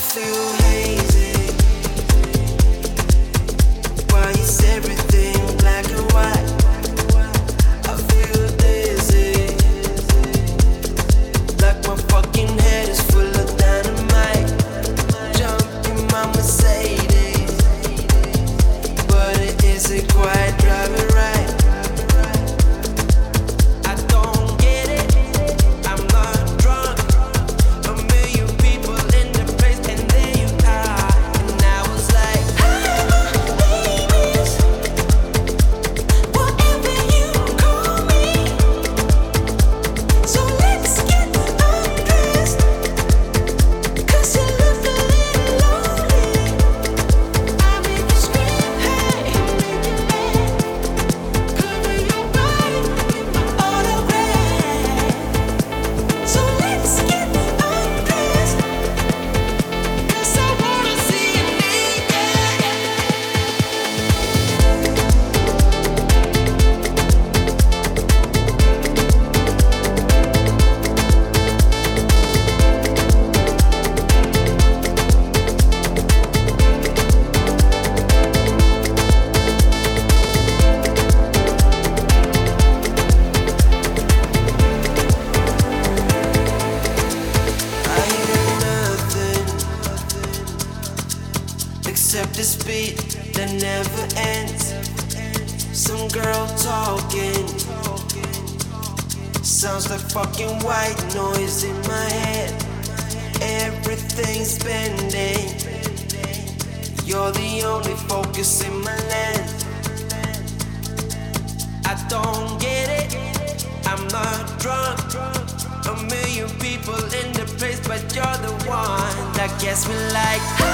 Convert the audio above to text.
feel hazy. Why is everything black and white? I feel dizzy, like my fucking head is full of dynamite. Jump in my Mercedes, but it isn't quite driving right. I don't get it, I'm not drunk. A million people in the place, and there you are. And I was like, hi, babies, whatever you call me. So let's get undressed, 'cause you look a little lonely. I make you scream, hey, cover your body with my autograph. So let's get undressed, 'cause I wanna see you naked. I hear nothing except this beat that never ends. Some girl talking, sounds like fucking white noise in my head. Everything's bending, you're the only focus in my lens. I don't get it, I'm not drunk. A million people in the place, but you're the one that gets me like.